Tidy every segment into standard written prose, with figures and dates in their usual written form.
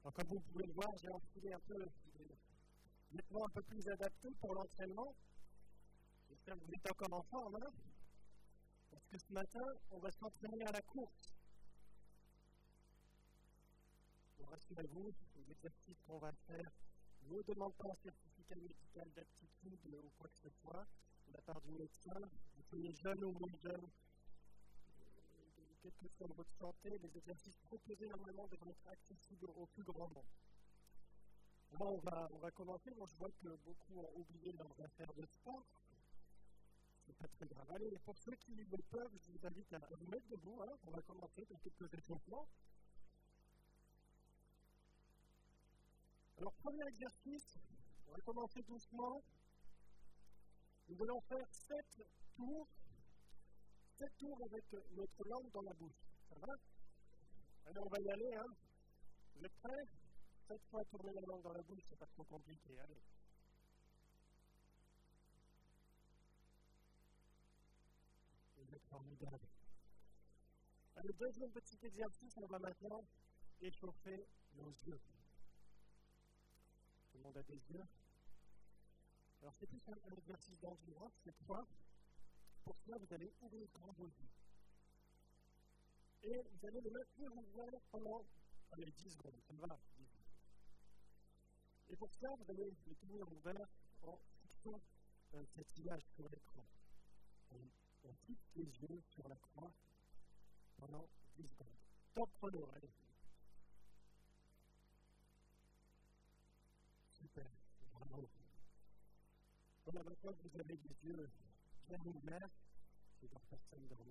Alors, comme vous pouvez le voir, j'ai enfilé un peu des vêtements un peu plus adaptés pour l'entraînement. J'espère que vous êtes encore en forme, hein? Parce que ce matin, on va s'entraîner à la course. Alors, rassurez-vous, les exercices qu'on va faire ne vous demandent pas un certificat médical d'aptitude ou quoi que ce soit de la part du médecin. Vous soyez jeune ou moins jeune, quelle que soit votre santé, les exercices proposés normalement devraient être accessibles au plus grand nombre. Alors, on va commencer. Bon, je vois que beaucoup ont oublié leurs affaires de sport. C'est pas très grave. Allez, pour ceux qui le peuvent, je vous invite à vous mettre debout. Hein. On va commencer par quelques échauffements. Alors, premier exercice, on va commencer doucement. Nous allons faire 7 tours avec notre langue dans la bouche. Ça va? Allez, on va y aller. Hein. Vous êtes prêts? 7 fois tourner la langue dans la bouche, c'est pas trop compliqué. Allez. Vous êtes formidable. Le deuxième petit exercice, on va maintenant échauffer nos yeux. Tout le monde a des yeux? Alors, c'est plus un exercice d'endurance cette fois. Pour cela, vous allez ouvrir grand vos yeux. Et vous allez le maintenir ouvert pendant 10 secondes. Ça va? 10 secondes. Et pour cela, vous allez le tenir ouvert en fixant cette image sur l'écran. On fixe les yeux sur la croix pendant 10 secondes. Top chrono, allez. Super, bravo. Voilà, maintenant que vous avez les yeux bien ouverts, c'est dans personne dormir.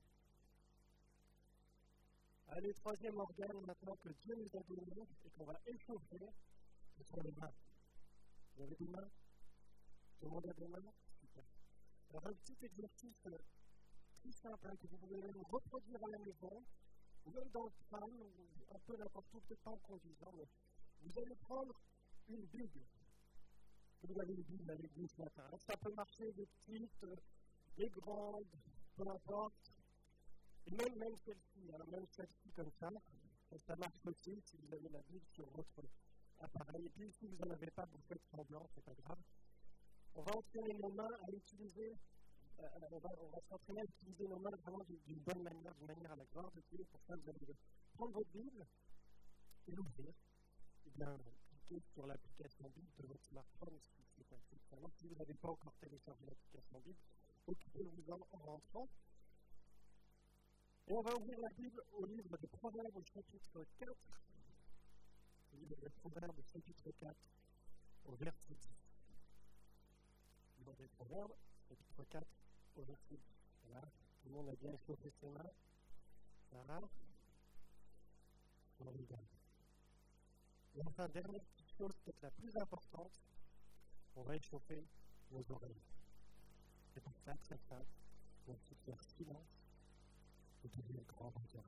Allez, troisième organe, maintenant que Dieu nous a donné et qu'on va échauffer, ce sont les mains. Vous avez des mains? Tout le monde a des mains? Super. Alors, un petit exercice très simple que vous pouvez même reproduire à la maison, ou même dans le tram, un peu n'importe où, peut-être pas en conduisant, mais vous allez prendre une Bible. Vous avez une Bible avec vous ce matin. Ça peut marcher des petites, des grandes, peu importe. Et même celle-ci, hein, même celle-ci comme ça marche aussi si vous avez la Bible sur votre appareil. Et puis si vous n'en avez pas, vous faites semblant, c'est pas grave. On va entraîner nos mains à utiliser, on va s'entraîner à utiliser nos mains vraiment d'une bonne manière, d'une manière à la gloire de Dieu. Pour ça, vous allez prendre votre Bible et l'ouvrir. Et bien, cliquez sur l'application Bible de votre smartphone, si c'est ainsi. Si vous n'avez pas encore téléchargé l'application Bible, occupez-vous en rentrant. Et on va ouvrir la Bible au livre des Proverbes, au chapitre 4. Le livre des Proverbes, au chapitre 4, au verset 10. Le livre des Proverbes, chapitre 4, au verset 10. Voilà, tout le monde a bien échauffé ses mains. Ça va? Formidable. Et enfin, dernière petite chose, peut-être la plus importante, on va échauffer nos oreilles. C'est pour ça, très simple, on va faire silence. Vous devez le grand regard.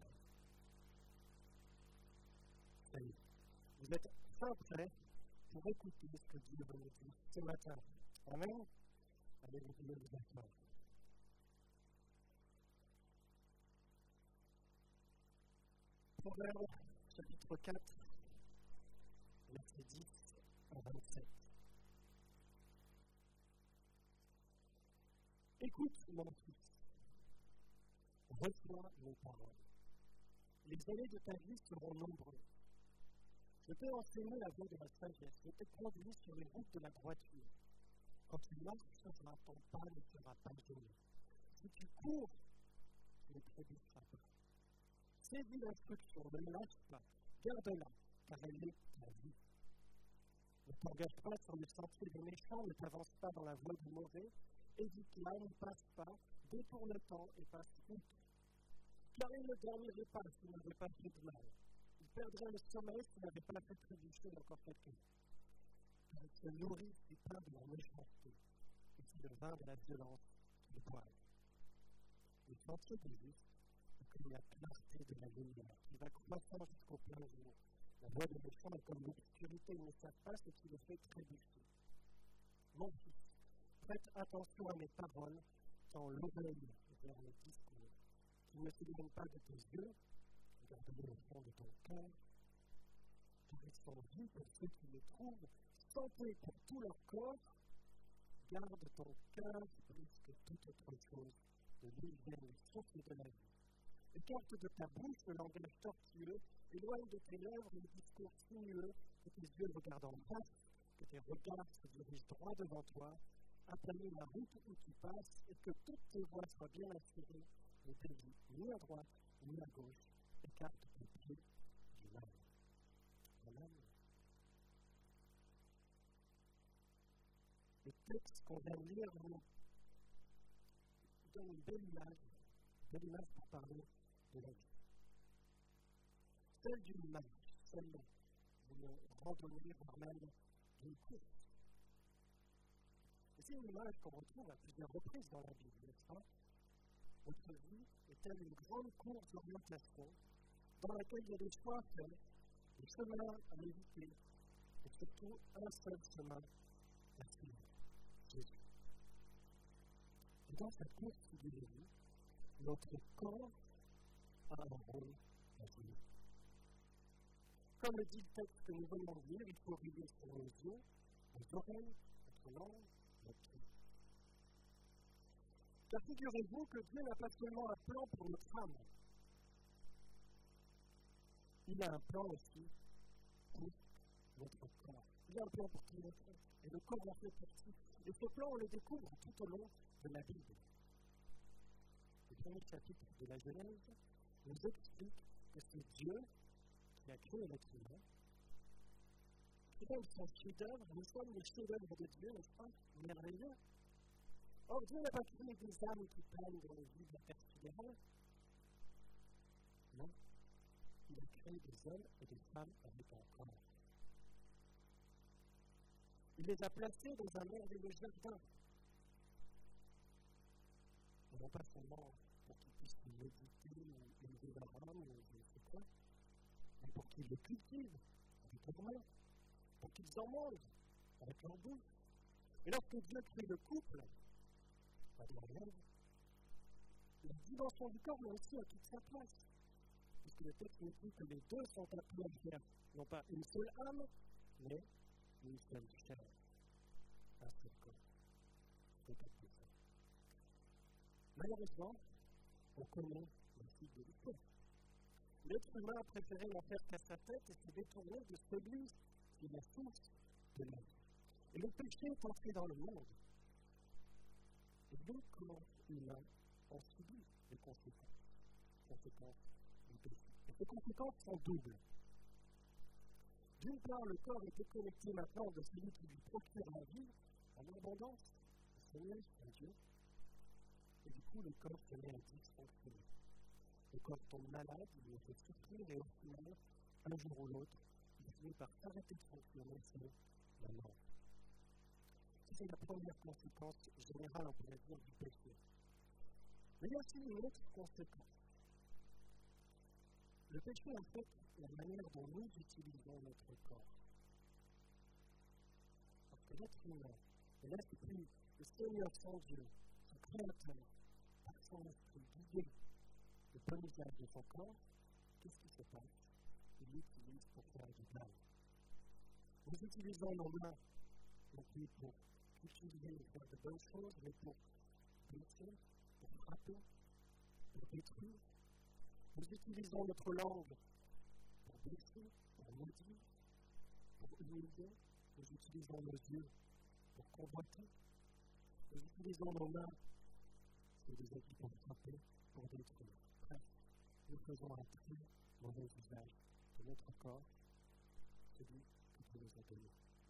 Ça y est. Vous êtes fin prêts pour écouter ce que Dieu veut nous dire ce matin. Amen. Allez, vous pouvez vous asseoir. Proverbe, chapitre 4, verset 10 à 27. Écoute, mon fils. Reçois mes paroles. Les années de ta vie seront nombreuses. Je t'ai enseigné la voie de la sagesse. Je t'ai conduit sur les routes de la droiture. Quand tu marcheras, ton pas ne sera pas gêné. Si tu cours, tu ne trébucheras pas. Saisis l'instruction, ne lâche pas. Garde-la, car elle est ta vie. Ne t'engage pas sur le sentier des méchants, ne t'avance pas dans la voie du mauvais. Évite-la, ne passe pas, détourne-t'en et passe outre. Car il ne dormirait pas s'il n'avait pas fait de mal. Il perdrait le sommeil s'il n'avait pas fait trébucher encore quelqu'un. Car il se nourrit du pain de la méchanceté, et c'est le vin de la violence qui le boivent. Le sentier du juste est comme la clarté de la lumière, qui va croissant jusqu'au plein jour. La voie des méchants est comme l'obscurité, ils ne savent pas ce qui le fait trébucher. Mon fils, prête attention à mes paroles, tends l'oreille vers mes discours. Qu'il ne s'éloigne pas de tes yeux, regarde-les au fond de ton cœur, car ils vie pour ceux qui le trouvent, santé pour tout leur corps. Garde ton cœur plus que toute autre chose, de lui viennent les sources de la vie. Écarte de ta bouche le langage tortueux, éloigne de tes lèvres le discours sinueux, que tes yeux regardent en face, que tes regards se dirigent droit devant toi, aplanis la route où tu passes, et que toutes tes voies soient bien assurées, ne dévie ni à droite ni à gauche, écarte tes pieds du mal. Amen. Le texte qu'on vient de lire nous donne une belle image pour parler de la vie. Celle d'une marche, celle d'une randonnée, voire même d'une course. Et c'est une image qu'on retrouve à plusieurs reprises dans la Bible, n'est-ce pas? Notre vie est telle une grande course d'orientation dans laquelle il y a des choix à faire, des chemins à éviter, et surtout un seul chemin à suivre, Jésus. Et dans cette course de Jésus, notre corps a un rôle à jouer. Comme le dit le texte que nous venons de lire, il faut veiller sur nos yeux, nos oreilles, notre langue, notre pied. Car figurez-vous que Dieu n'a pas seulement un plan pour notre âme, il a un plan aussi pour notre corps. Il a un plan pour tout notre corps. Et le corps en fait partie. Et ce plan, on le découvre tout au long de la Bible. Le premier chapitre de la Genèse nous explique que c'est Dieu qui a créé l'être humain. C'est comme son chef-d'œuvre, nous sommes les chefs-d'œuvre de Dieu, n'est-ce pas? Merveilleux. Or, Dieu n'a pas créé des âmes qui planent dans le vide intersidéral. Non. Il a créé des hommes et des femmes avec un corps. Il les a placés dans un merveilleux jardin. Et non pas seulement pour qu'ils puissent méditer ou élever leur âme ou je ne sais quoi, mais pour qu'ils le cultivent avec leurs mains, pour qu'ils en mangent avec leur bouche. Et lorsque Dieu crée le couple, la dimension du corps, mais aussi à toute sa place. Puisque le texte nous dit que les deux sont appelés à faire, non pas une seule âme, mais une seule chair. Un seul corps. C'est pas tout ça. Malheureusement, on connaît la suite de l'histoire. L'être humain a préféré n'en faire qu'à sa tête et se détourner de celui qui est la source de la vie. Et le péché est entré dans le monde. Et le corps humain en subit les conséquences du péché. Et ces conséquences sont doubles. D'une part, le corps est déconnecté maintenant de celui qui lui procure la vie en abondance, le Seigneur, c'est Dieu. Et du coup, le corps se met à dysfonctionner. Le corps tombe malade, il le fait souffrir et au final, un jour ou l'autre, il finit par s'arrêter de fonctionner, c'est la mort. C'est la première conséquence générale, on pourrait dire, du péché. Mais il y a aussi une autre conséquence. Le péché affecte la manière dont nous utilisons notre corps. Parce que l'être humain, et l'esprit, le Seigneur son Dieu, son Créateur, par son esprit guidé le bon usage de son corps, qu'est-ce qui se passe? Il l'utilise pour faire du mal. Nous utilisons nos mains, non plus pour utiliser et faire de bonnes choses, mais pour blesser, pour frapper, pour détruire. Nous utilisons notre langue pour blesser, pour maudire, pour humilier. Nous utilisons nos yeux pour convoiter. Nous utilisons nos mains, c'est des outils pour frapper, pour détruire. Bref, nous faisons un très mauvais usage de notre corps, celui que Dieu nous a donné.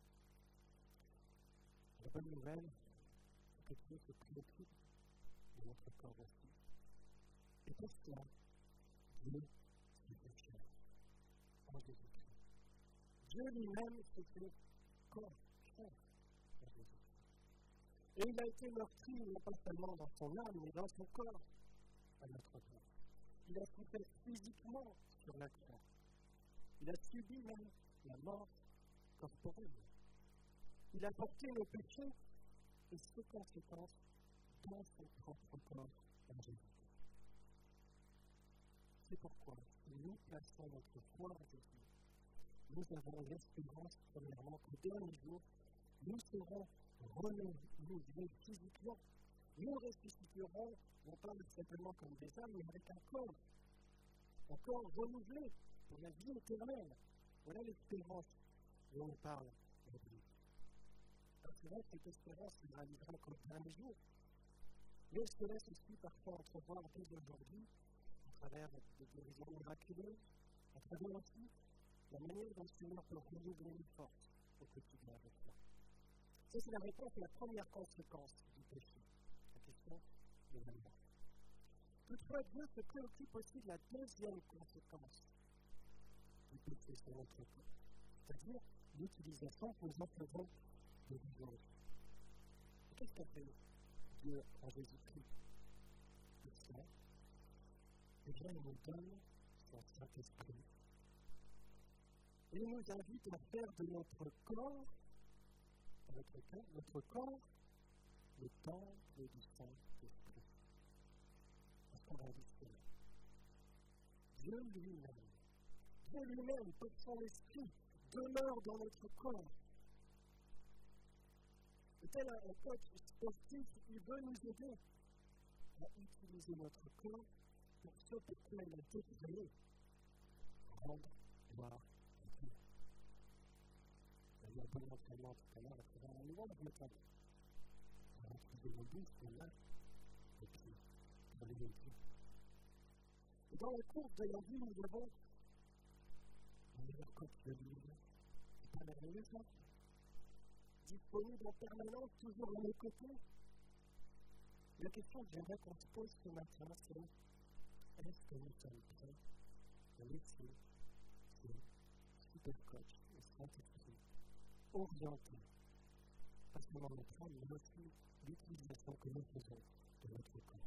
La bonne nouvelle, c'est que Dieu se préoccupe de notre corps aussi. Et pour cela, Dieu s'est fait chair en Jésus-Christ. Dieu lui-même s'est fait corps, chair en Jésus-Christ. Et il a été meurtri non pas seulement dans son âme, mais dans son corps à notre place. Il a souffert physiquement sur la croix. Il a subi même la mort corporelle. Il a porté nos péchés et ses conséquences dans son propre corps en Jésus. C'est pourquoi, si nous plaçons notre foi en Jésus, nous avons l'espérance, premièrement, qu'au dernier jour, nous serons renouvelés physiquement. Nous ressusciterons, non pas simplement comme des âmes, mais avec un corps renouvelé pour la vie éternelle. Voilà l'espérance dont on parle aujourd'hui. Alors c'est vrai que cette espérance ne réalisera qu'au dernier jour. Mais elle se laisse aussi parfois entrevoir dès aujourd'hui, à travers des guérisons miraculeuses, à travers aussi la manière dont le Seigneur peut renouveler les forces au quotidien avec toi. Ça, c'est la réponse à la première conséquence du péché, la question de la mort. Toutefois, Dieu se préoccupe aussi de la deuxième conséquence du péché sur notre corps, c'est-à-dire l'utilisation que nous en faisons de vivre. Qu'est-ce qu'a fait Dieu en Jésus-Christ? C'est ça. Déjà, il nous donne son Saint-Esprit. Et il nous invite à faire de notre corps, le temple du Saint-Esprit. Parce qu'on va dire cela. Dieu lui-même, par son esprit, demeure dans notre corps. Et tel un coach sportif, il veut nous aider à utiliser notre corps pour ce pourquoi il a été créé. Rendre gloire à Dieu. Il y a eu un bon entraînement tout à l'heure à travers un louange métallique. On va trouver le buste là, et puis on les véhicules. Et dans la course de la vie, nous avons un meilleur coach de l'univers. C'est pas merveilleux ça? Disponible en permanence, toujours à nos côtés. La question que j'aimerais qu'on se pose ce matin, c'est est-ce que nous sommes prêts à laisser ce super coach, le Saint-Esprit, orienter, pas seulement notre âme, mais aussi l'utilisation que nous faisons de notre corps.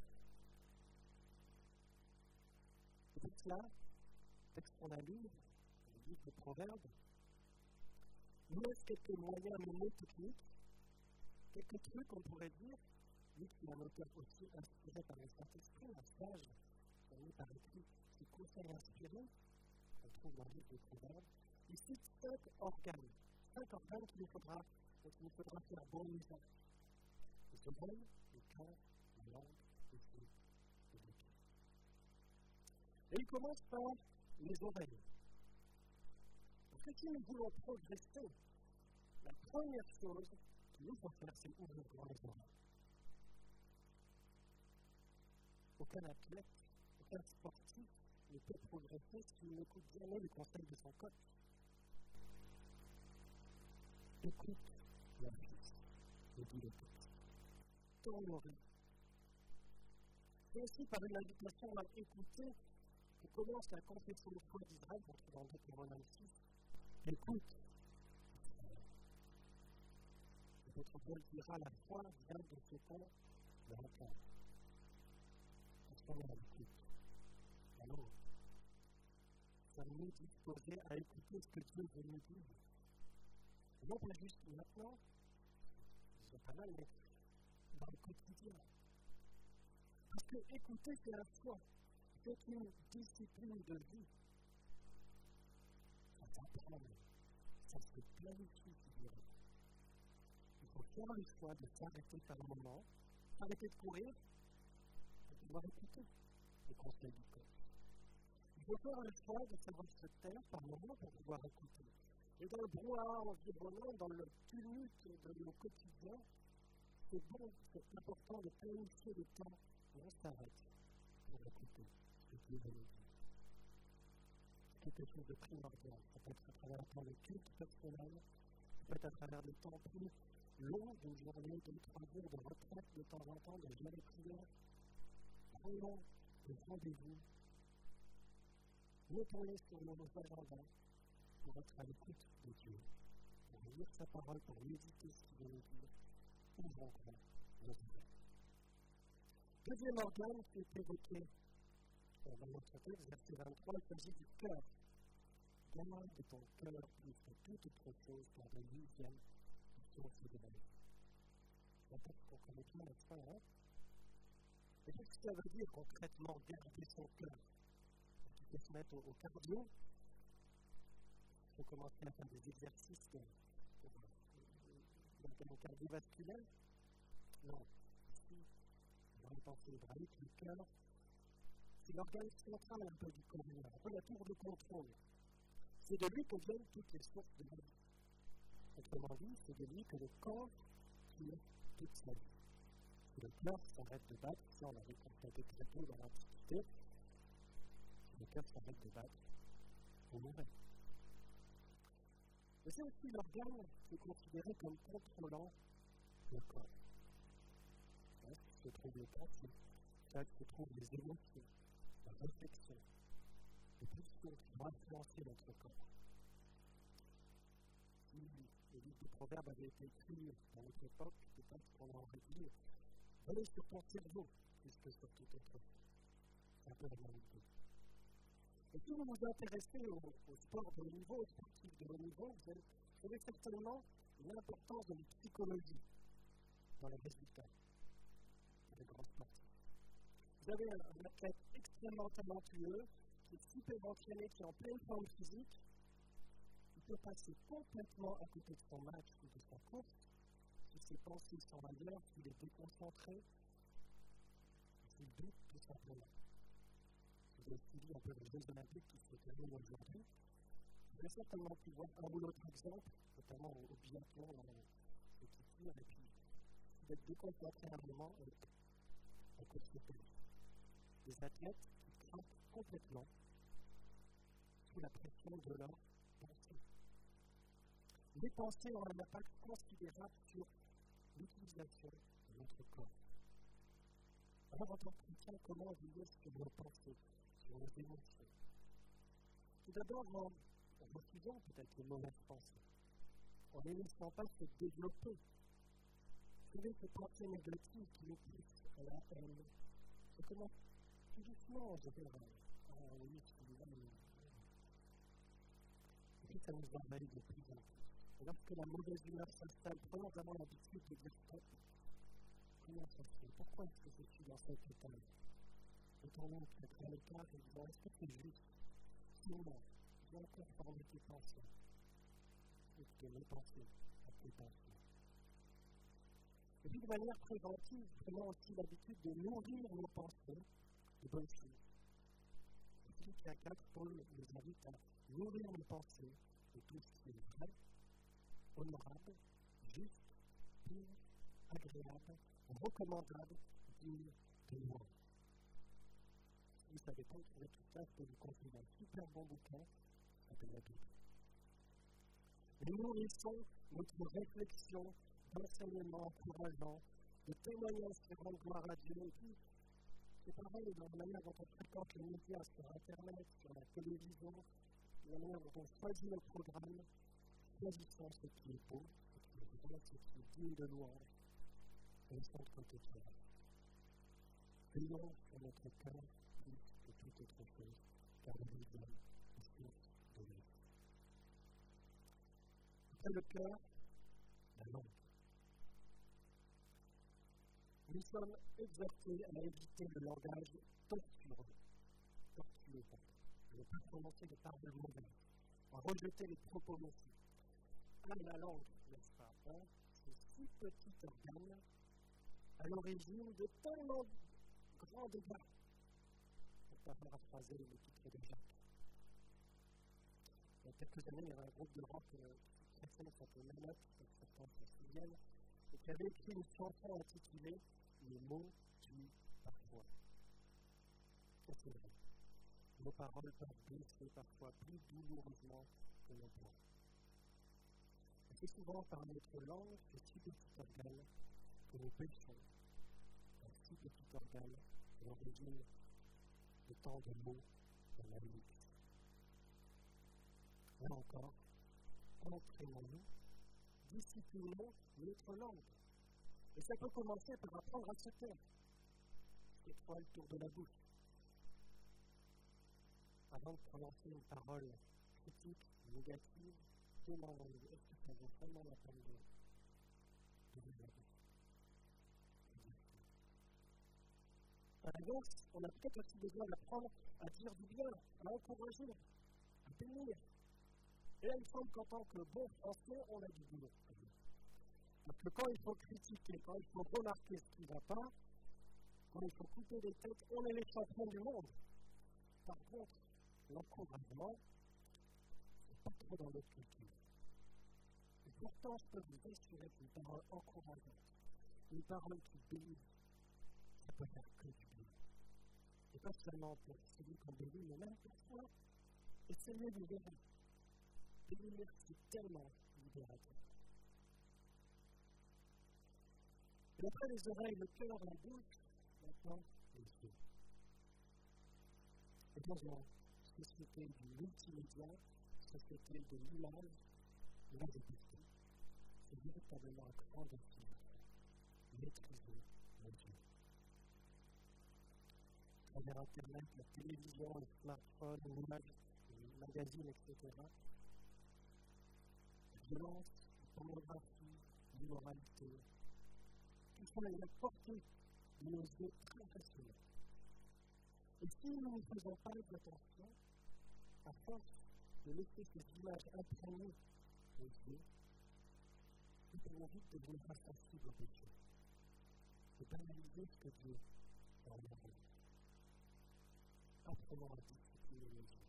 Et pour cela, le texte qu'on a lu, le livre de Proverbes, nous laisse quelques moyens mnémotechniques, quelques trucs, on pourrait dire, lui qui est un auteur aussi inspiré par le Saint-Esprit, un sage, donné par écrit, qui conseille inspiré, on trouve dans le livre de Proverbes. Il cite 5 organes qu'il nous faudra faire bon usage. Les oreilles, le cœur, la langue, les yeux et le cœur. Et il commence par les oreilles. Parce que si nous voulons progresser, la première chose qu'il nous faut faire, c'est ouvrir grand les oreilles. Aucun athlète, aucun sportif ne peut progresser s'il n'écoute jamais les conseils de son coach. Écoute mon fils, me dit le texte. Ton oreille. C'est aussi par une invitation à écouter que commence la confession de foi d'Israël, qu'on trouve dans Deutéronome 6. Écoute. L'apôtre Paul dira la foi vient de ce qu'on l'entend. Parce qu'on a l'écoute. Alors, sommes-nous disposés à écouter ce que Dieu veut nous dire? Non pas juste maintenant, c'est pas mal, mais dans le quotidien. Parce que écouter, c'est un choix, c'est une discipline de vie. Ça s'apprend, ça se planifie, figurez. Il faut faire le choix de s'arrêter par un moment, s'arrêter de courir, et pouvoir écouter les conseils du coach. Il faut faire le choix de savoir se taire par moment pour pouvoir écouter. Et dans le brouhaha environnant, dans le tumulte de nos quotidiens, c'est bon, c'est important de planifier le temps où on s'arrête pour écouter ce que Dieu veut nous dire. C'est quelque chose de primordial. Ça peut être à travers un temps de culte personnel, ça peut être à travers des temps plus longs, d'une journée, 2-3 jours de retraite, de temps en temps, de jeûne et prière. Prenons des rendez-vous, mettons-les sur nos agendas pour être à l'écoute de Dieu, pour lire sa parole, pour méditer ce qu'il veut nous dire. Ouvrons grand nos oreilles. Deuxième organe qui est évoqué dans notre texte, verset 23, il s'agit du cœur. Garde ton cœur plus que toute autre chose, car de lui viennent les sources de la vie. C'est un texte qu'on connaît bien, n'est-ce pas, hein? Et qu'est-ce que ça veut dire concrètement, garder son cœur? Est-ce qu'il faut se mettre au cardio? faut commencer à faire des exercices pour l'organe cardiovasculaire. Non, ici, dans les pensées hébraïques, le cœur, c'est l'organe central un peu du corps humain, un peu la tour de contrôle. C'est de lui que viennent toutes les sources de la vie. Autrement dit, c'est de lui que le corps tire toute sa vie. Si le cœur s'arrête de battre, si on l'avait constaté très tôt dans l'Antiquité, si le cœur s'arrête de battre, on mourrait. Mais c'est aussi l'organe qui est considéré comme contrôlant le corps. Là, ce qui se trouve le pensée, là se trouvent les émotions, la réflexion, les pulsions qui vont influencer notre corps. Si le livre des Proverbes avait été écrit dans notre époque, peut-être qu'on aurait dit « Venez sur ton cerveau » plus que sur tout autre chose. C'est un peu la même idée. Et si vous vous intéressez au sport de haut niveau, aux sportifs de haut niveau, vous avez certainement l'importance de la psychologie dans les résultats des grands sportifs. Vous avez un athlète extrêmement talentueux, qui est super entraîné, qui est en pleine forme physique, il peut passer complètement à côté de son match ou de sa course, si ses pensées sont ailleurs, s'il est déconcentré, s'il doute tout simplement. Vous avez suivi un peu les Jeux Olympiques qui se terminent aujourd'hui. Vous avez certainement pu voir un ou l'autre exemple, notamment au biathlon, au petit tir, et puis d'être déconcentré à un moment et la course se perd. Des athlètes qui craquent complètement sous la pression de leurs pensées. Les pensées ont un impact considérable sur l'utilisation de notre corps. Alors, en tant que chrétien, comment veiller sur nos pensées, sur nos émotions? Tout d'abord, en refusant peut-être les mauvaises pensées, en ne laissant pas se développer. Vous savez, ces pensées négatives qui nous poussent à la haine, ça commence tout doucement en général. Ah oui, celui-là, et puis ça nous envahit de plus en plus. Et lorsque la mauvaise humeur s'installe, prenons vraiment l'habitude de dire stop. Comment ça se fait? Pourquoi est-ce que je suis dans cet état? Retournons peut-être à l'écart et disons, est-ce que c'est juste? Sinon, j'ai encore formé tes pensées. Et que mes pensées, à tes pensées. Et puis de manière préventive, prenons aussi l'habitude de nourrir nos pensées de bonnes choses. Philippe 4, Paul nous invite à nourrir nos pensées de tout ce qui est vrai, honorable, juste, pur, agréable, recommandable, digne de louange. Si vous ne savez pas trouver tout ça, je peux vous conseiller un super bon bouquin qui s'appelle la Bible. Nous nourrissons notre réflexion d'enseignement encourageant, de témoignages qui rendent gloire à Dieu. Et puis, c'est pareil dans la manière dont on fréquente les médias sur Internet, sur la télévision, la manière dont on choisit nos programmes, choisissons ce qui est beau, ce qui est vrai, ce qui est digne de louange, et laissons de côté cela. Veillons sur notre cœur plus que toute autre chose, car il nous donne la source de vie. Après le cœur, la langue. Nous sommes exhortés à éviter le langage tortueux, à ne pas prononcer des paroles mauvaises, à rejeter les propos nocifs. La langue, n'est-ce pas, ce si petit organe, à l'origine de tellement grands dégâts. Pour pas paraphraser le titre de Jacques. Il y a quelques années, il y avait un groupe de rock très célèbre qui s'appelait Mammoth, certains se souviennent, et qui avait écrit une chanson intitulée Les mots tuent parfois. Ça, c'est vrai. Nos paroles peuvent blesser parfois plus douloureusement que nos poings. Et c'est souvent par notre langue, ce si petit organe, que nous péchons. Un si petit organe, à l'origine de tant de mots dans la vie. Là encore, entraînons-nous, disciplinons notre langue. Et ça peut commencer par apprendre à se taire. Cette fois, le tour de la bouche. Avant de prononcer une parole critique, négative, demandons-nous, est-ce que ça vaut vraiment la peine de dire la bouche? À l'inverse, on a peut-être aussi besoin d'apprendre à dire du bien, à encourager, à bénir. Et là, il semble qu'en tant que bon français, on a du boulot. Parce que quand il faut critiquer, quand il faut remarquer ce qui ne va pas, quand il faut couper des têtes, on est les champions du monde. Par contre, l'encouragement, c'est pas trop dans notre culture. Et pourtant, je peux vous assurer qu'une parole encourageante, une parole qui bénit, ça peut faire que du bien. Et pas seulement pour celui qu'on bénit, mais même pour soi. Et c'est mieux du verre. Bénir, c'est tellement libérateur. Et après les oreilles, le cœur, la bouche, maintenant, les yeux. Et dans une société du multimédia, société de l'image, de la détection, c'est véritablement un grand défi. Maîtriser les yeux. À travers Internet, la télévision, le smartphone, l'image, les magazines, etc. La violence, la pornographie, l'immoralité, tout ça est à la portée de nos yeux très facilement. Et si nous ne faisons pas attention, à force de laisser ces images imprégner nos yeux, nous pouvons vite devenir insensibles au péché. Et banaliser ce que Dieu a en nous. Apprenons à discipliner nos yeux.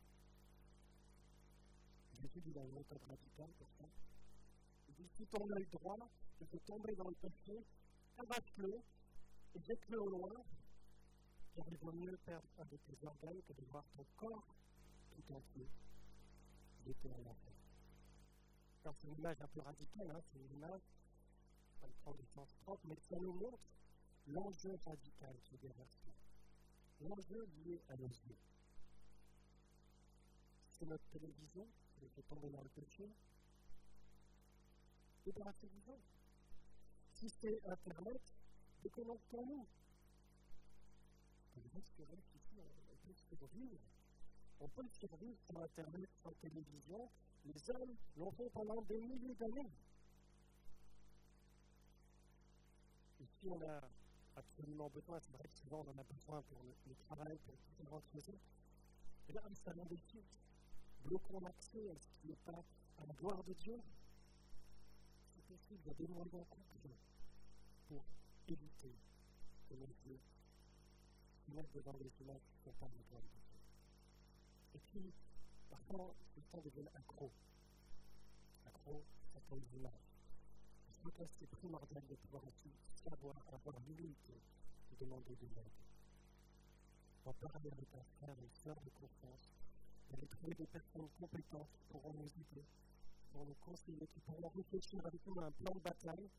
Jésus dit dans une méthode radicale pour ça. Il dit, si ton œil droit te fait tomber dans le péché, arrache-le et jette-le au loin, car il vaut mieux perdre un de tes organes que de voir ton corps tout entier jeté en enfer. Alors c'est une image un peu radicale, hein, c'est une image, pas le prendre au sens propre, mais ça nous montre l'enjeu radical qui est derrière ça. L'enjeu lié à nos yeux. C'est notre télévision qui nous fait tomber dans le péché. Débarrassez-vous-en. Si c'est Internet, déconnectons-nous. C'est vrai qu'ici, on peut survivre. On peut survivre sur Internet, sans télévision. Les hommes l'ont fait pendant des milliers d'années. Ici, on a absolument besoin, c'est vrai que souvent on en a besoin pour le travail, pour différentes raisons. Et là, installons des sites. Bloquons l'accès à ce qui n'est pas à la gloire de Dieu. C'est possible, il y a des moyens concrets pour éviter que nos yeux se mettent devant les images qui ne sont pas à la gloire de Dieu. Et puis, parfois, les gens deviennent accros. Accros à certaines images. Je crois que c'est primordial de pouvoir aussi savoir, avoir l'humilité de demander de l'aide. En parler avec un frère, une sœur de confiance, d'aller trouver des personnes compétentes qui pourront nous aider, qui pourront nous conseiller, qui pourront réfléchir avec nous à un plan de bataille.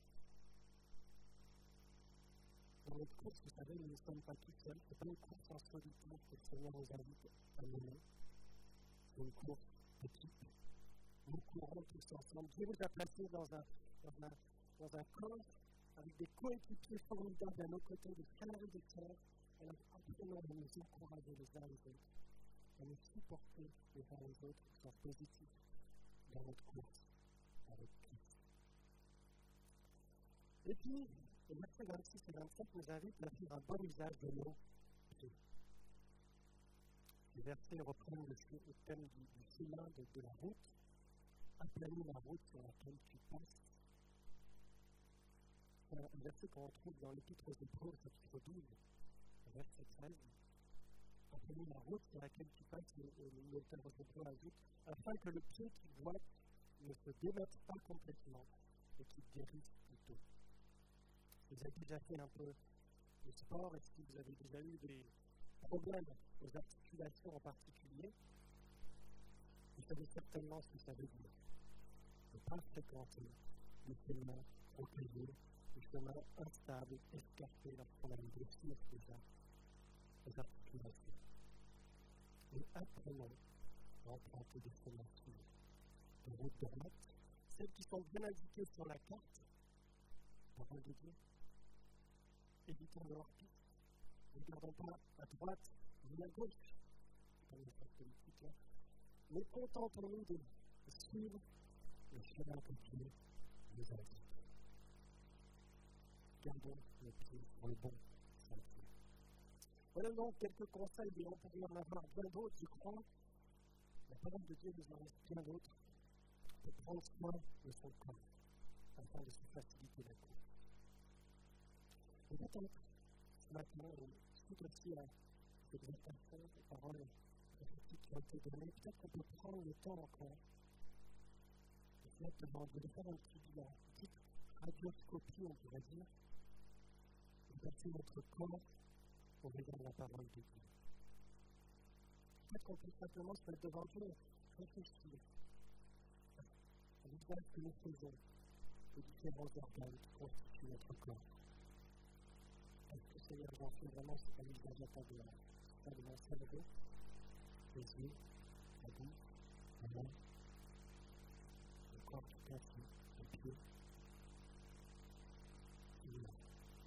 Dans notre course, vous savez, nous ne sommes pas tout seuls. Ce n'est pas une course en solitaire que le Seigneur nous invite à mener. C'est une course d'équipe. Nous courons tous ensemble. Dieu nous a placés dans un corps avec des coéquipiers formidables à nos côtés, des frères et des sœurs. Alors apprenons à nous encourager les uns les autres, à nous supporter les uns les autres qui sont positifs dans notre course avec Christ. Et puis, les versets 26 et 27 nous invitent à faire un bon usage de nos pieds. Les versets reprennent le thème du chemin de la route. Aplanis la route sur laquelle tu passes. C'est un verset qu'on retrouve dans l'Épître aux Hébreux, chapitre 12, verset 13. Aplanis la route sur laquelle tu passes, l'auteur aux Hébreux ajoute, afin que le pied qui doit ne se démette pas complètement et qu'il guérisse plutôt. Vous avez déjà fait un peu de sport, est-ce que vous avez déjà eu des problèmes aux articulations en particulier? Vous savez certainement ce que ça veut dire. Ne pas fréquenter les chemins rocailleux, les chemins instables, escarpés, lorsqu'on a une blessure déjà aux articulations. Et apprenons à emprunter des chemins sûrs, des routes droites, celles qui sont bien indiquées sur la carte, parole de Dieu. Évitons de hors-piste. Ne regardons pas à droite ni à gauche, comme les phrases politiques là, mais contentons-nous de suivre le chemin que Dieu nous indique. Gardons nos pieds sur le bon sentier. Voilà donc quelques conseils, et on pourrait en avoir bien d'autres, je crois. La parole de Dieu nous en reste bien d'autres. de prendre soin de son corps afin de se faciliter la course. Et peut-être, ce matin, suite aussi à cette exhortation, ces paroles prophétiques qui ont été données, peut-être qu'on peut prendre le temps encore de faire un petit bilan, une petite radioscopie, on pourrait dire, de passer notre corps au regard de la parole de Dieu. Peut-être qu'on peut simplement se mettre devant Dieu, réfléchir à l'usage que nous faisons aux différents organes qui constituent notre corps. Est-ce que Seigneur, j'en fais vraiment un usage à ta gloire? Ça de mon cerveau, les yeux, la bouche, la main, le corps tout entier, les pieds, et là.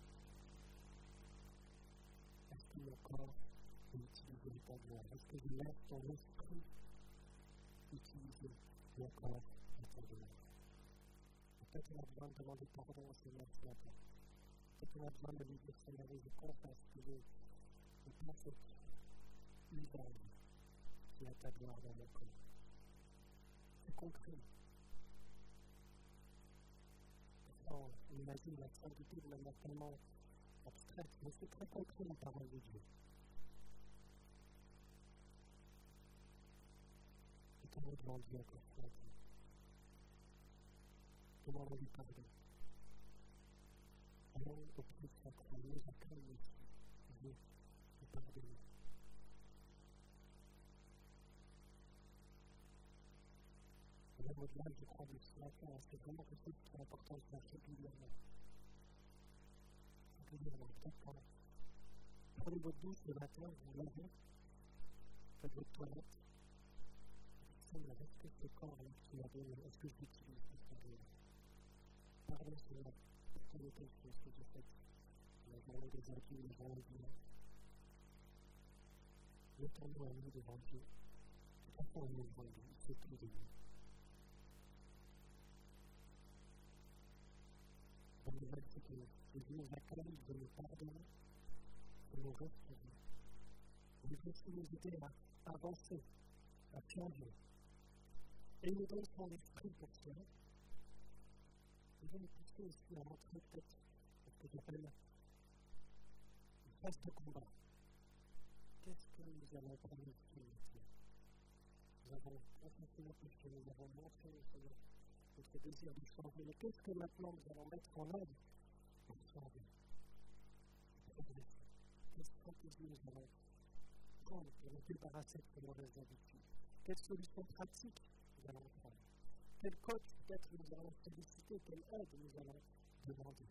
Est-ce que mon corps est utilisé à ta gloire? Est-ce que je laisse ton esprit utiliser mon corps à ta gloire? Peut-être qu'on a besoin de demander pardon au Seigneur ce matin. Peut-être qu'on a besoin de lui dire, Seigneur, je confesse que je prends cet usage qui est à ta gloire dans mon corps. C'est concret. On imagine la sainteté de manière tellement abstraite, mais c'est très concret la parole de Dieu. Et comment devant Dieu encore ce matin? Comment on lui pardonne? Allons au plus sacré, nous accueillons ici, Dieu, nous pardonner. Et même au-delà, je crois, de ce matin, c'est vraiment quelque chose qui est important de faire régulièrement. Peut-être prenez votre douche le matin, vous lavez, faites votre toilette. Seigneur, est-ce que ce corps-là qui l'avait, est-ce que je l'utilise pour ta gloire? Pardon, Seigneur, pour telle ou telle chose que j'ai faite. La journée des adultes, la journée du dimanche. Mettons-nous à nous devant Dieu. De toute façon, on est devant Dieu, il fait tout de nous. La nouvelle, c'est que Dieu nous accueille de nous pardonner, de nous restaurer. Il veut aussi nous aider à avancer, à changer. Et il nous donne son esprit pour cela. Il veut nous pousser aussi à rentrer peut-être ce que j'appelle une phase de combat. Qu'est-ce que nous allons prendre ici maintenant? Nous avons confessé nos péchés, nous avons montré notre désir de changer. Mais qu'est-ce que maintenant nous allons mettre en œuvre pour changer, pour progresser? Quelle stratégie nous allons prendre pour nous débarrasser de ces mauvaises habitudes? Quelles solutions pratiques nous allons prendre? Quel coach peut-être nous allons solliciter? Quelle aide nous allons demander?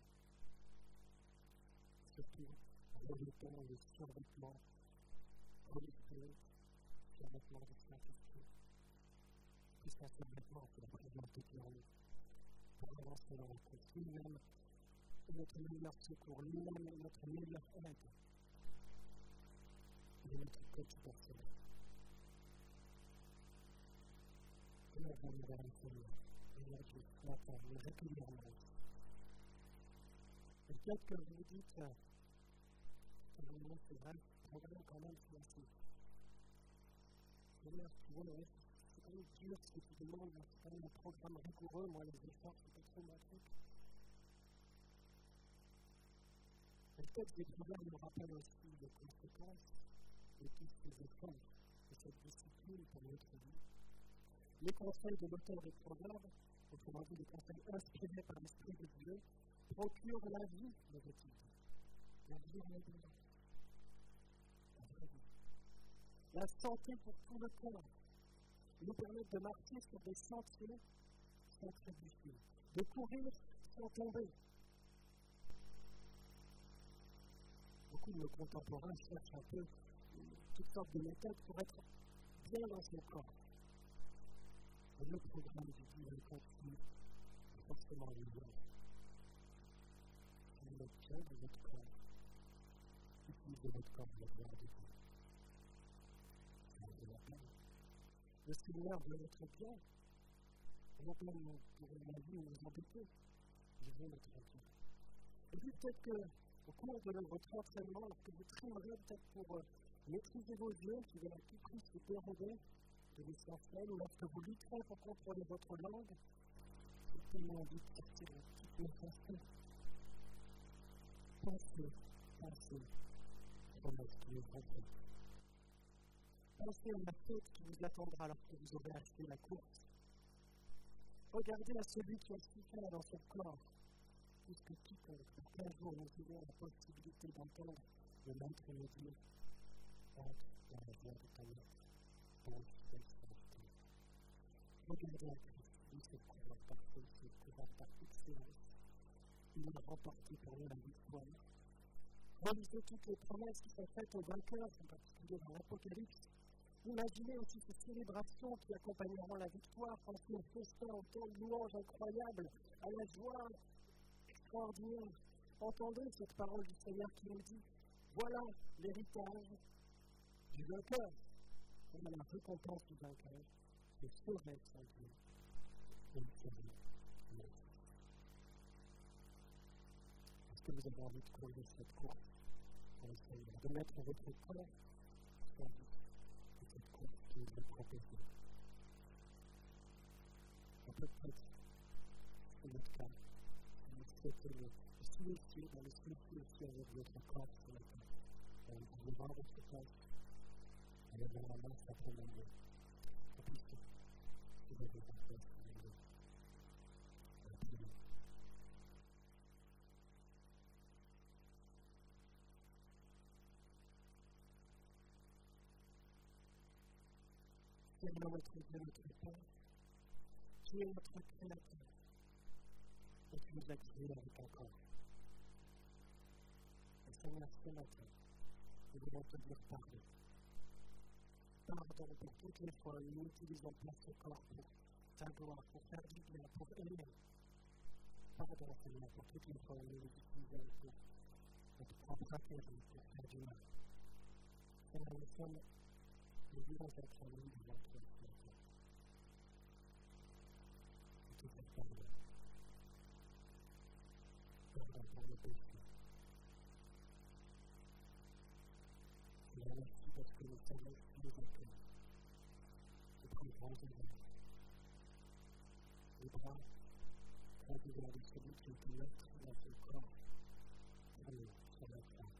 Surtout, remettons le survêtement religieux, survêtement de Saint-Esprit. Plus qu'un survêtement, c'est la présence de Dieu en nous. Pour avancer dans la course, lui-même est notre meilleur secours, lui-même est notre meilleure aide. Il est notre coach personnel. Et nous allons vers le Seigneur. Seigneur Dieu, ce matin, mais régulièrement aussi. Et peut-être que vous vous dites, c'est vrai, ce programme quand même, c'est assez. Seigneur, tu vois, c'est quand même dur ce que tu demandes, c'est quand même un programme rigoureux, moi les efforts, c'est pas trop mon truc. Et peut-être que ces programmes nous rappellent aussi les conséquences de tous ces efforts, de cette discipline pour notre vie. Les conseils de l'auteur des programmes, autrement dit les conseils inspirés par l'Esprit de Dieu, procurent la vie, me dit-il. La vie en abondance. La vraie vie. La santé pour tout le corps. Ils nous permettent de marcher sur des sentiers sans trébucher, de courir sans tomber. Beaucoup de nos contemporains cherchent un peu toutes sortes de méthodes pour être bien dans son corps. Et le programme du divin continu est forcément libre. Si vous êtes bien dans votre corps, utilisez votre corps pour la gloire de Dieu. Ça vaut la peine. Le Seigneur veut notre bien. Non pas pour la vie ou nous embêter. Il veut notre bien. Et puis peut-être qu'au cours de votre entraînement, lorsque vous trimerez peut-être pour maîtriser vos yeux, qui veulent à tout prix se dérober de l'essentiel, ou lorsque vous lutterez pour contrôler votre langue, c'est tellement vite sortir de toutes mes pensées. Pensez, promesse qui est vraie. Pensez à la faute qui vous attendra lorsque vous aurez acheté la course. Regardez à celui qui a souffert dans son corps, puisque quiconque, pour qu'un jour nous ayons la possibilité d'entendre le maître nous dire entre dans la joie de ta maître, dans fidèle sainteté. Regardez à Christ, lui c'est le coureur parfait, c'est le coureur par excellence. Il a remporté pour nous la victoire. Relisez toutes les promesses qui sont faites aux vainqueurs, en particulier dans l'Apocalypse. Imaginez aussi ces célébrations qui accompagneront la victoire, pensez au festin, au temps de louange incroyable, à la joie extraordinaire. Entendez cette parole du Seigneur qui nous dit « Voilà l'héritage du vainqueur. » On a la récompense du vainqueur, de sauver son Dieu et le sauver. Est-ce que vous avez envie de courir cette course pour le Seigneur, de mettre votre corps sur vous? Cette course qui est proposée. En peut-être, c'est notre cas, vous souhaitez le souhaiter, dans le souhaiter aussi avec votre corps sur la tête. Vous allez voir votre place, vous allez voir la main simplement de la piste. Vous avez votre place, vous allez Seigneur notre Dieu, notre Père, qui est notre Créateur, et qui nous a créés avec un corps. Et Seigneur, ce matin, nous voulons te dire pardon. Pardon pour toutes les fois où nous n'utilisons pas ce corps pour ta gloire, pour faire du bien, pour aimer. Pardon, Seigneur, pour toutes les fois où nous l'utilisons pour notre propre intérêt, pour faire du mal. Seigneur, nous voulons être amis devant toi ce matin. Et te dire pardon. Pardon pour le péché. Seigneur, merci parce que nous savons que nous avons de plus grands événements. Les bras gravés de celui qui était notre dans son corps pour nous sur la croix.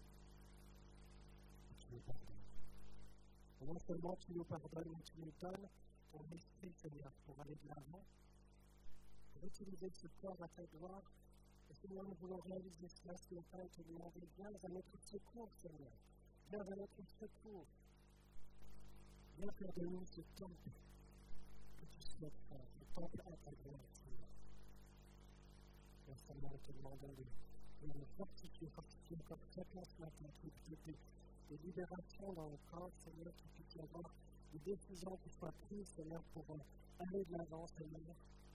Et qui nous pardonne. Non seulement tu nous pardonnes, mais tu nous donnes ton esprit, Seigneur, pour aller de l'avant, pour utiliser ce corps à ta gloire. Et Seigneur, nous voulons réaliser cela ce matin et te demander, viens à notre secours, Seigneur. Viens à notre secours. Viens faire de nous ce temple que tu souhaites faire, ce temple à ta gloire, Seigneur. Et Seigneur, nous te demandons de nous fortifier comme chacun ce matin, des libérations dans le corps, Seigneur, qu'il puisse y avoir des décisions qui soient prises, Seigneur, pour aller de l'avant, Seigneur.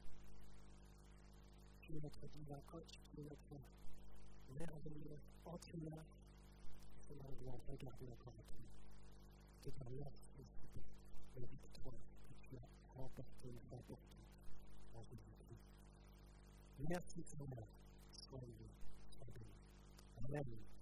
Tu es notre divin coach, tu es notre merveilleux entraîneur. Seigneur, nous voulons regarder encore à toi. Je te remercie pour la victoire que tu as remportée et remportée en Jésus-Christ. Merci, Seigneur. Sois béni. Amen.